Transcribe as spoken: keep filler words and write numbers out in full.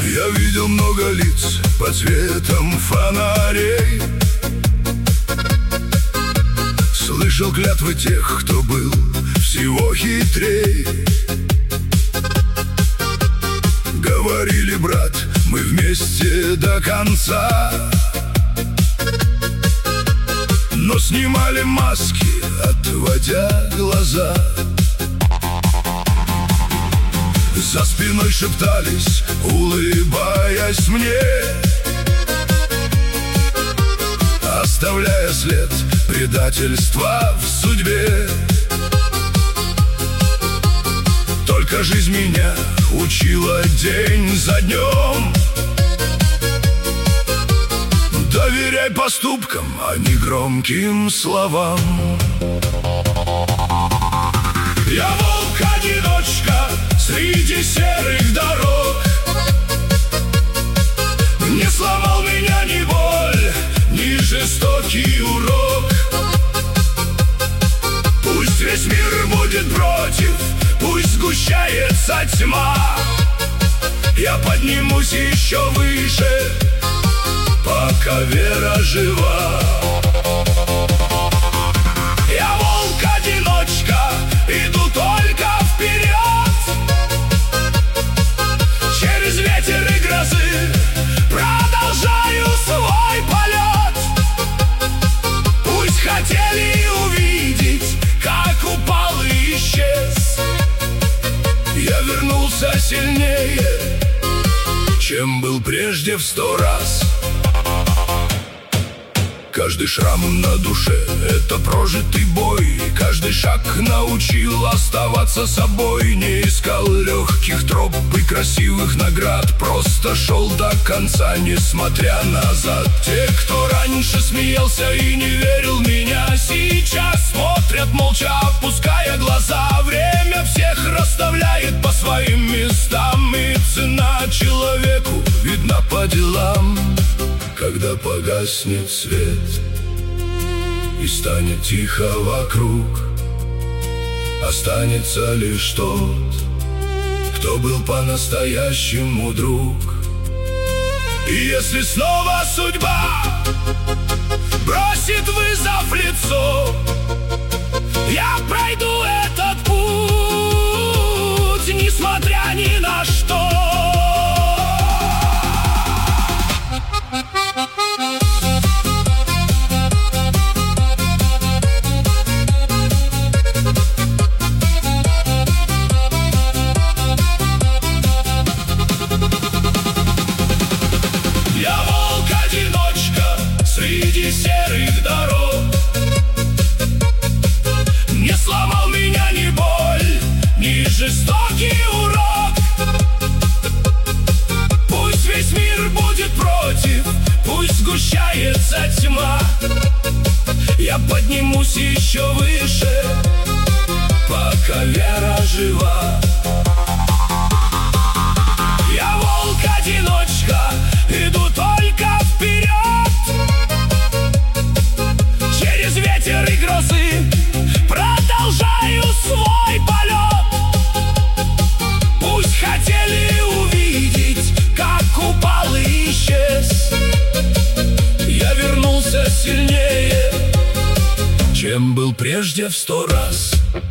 Я видел много лиц под светом фонарей, слышал клятвы тех, кто был всего хитрей. Говорили: брат, мы вместе до конца. Но снимали маски, отводя глаза. За спиной шептались, улыбаясь мне, оставляя след предательства в судьбе. Только жизнь меня учила день за днем: доверяй поступкам, а не громким словам. Я волк-одиночка среди серых дорог. Не сломал меня ни боль, ни жестокий урок. Пусть весь мир будет против, пусть сгущается тьма, я поднимусь еще выше, пока вера жива. Я волк-одиночка, иду только вперед. Через ветер и грозы продолжаю свой полет. Пусть хотели увидеть, как упал и исчез, я вернулся сильнее, чем был прежде в сто раз. Каждый шрам на душе — это прожитый бой. Каждый шаг научил оставаться собой. Не искал легких троп и красивых наград, просто шел до конца, несмотря назад. Те, кто раньше смеялся и не верил в меня, сейчас смотрят молча, опуская глаза. Время всех расставляет по своим местам, и цена человеку видна по делам. Когда погаснет свет и станет тихо вокруг, останется лишь тот, кто был по-настоящему друг. И если снова судьба бросит вызов в лицо, я пройду этот путь, несмотря ни на что. Среди серых дорог не сломал меня ни боль, ни жестокий урок. Пусть весь мир будет против, пусть сгущается тьма, я поднимусь еще выше, пока вера жива. Я волк-одиночка, иду только вперед. Через ветер и грозы продолжаю свой полет. Пусть хотели увидеть, как упал и исчез, я вернулся сильнее, чем был прежде в сто раз.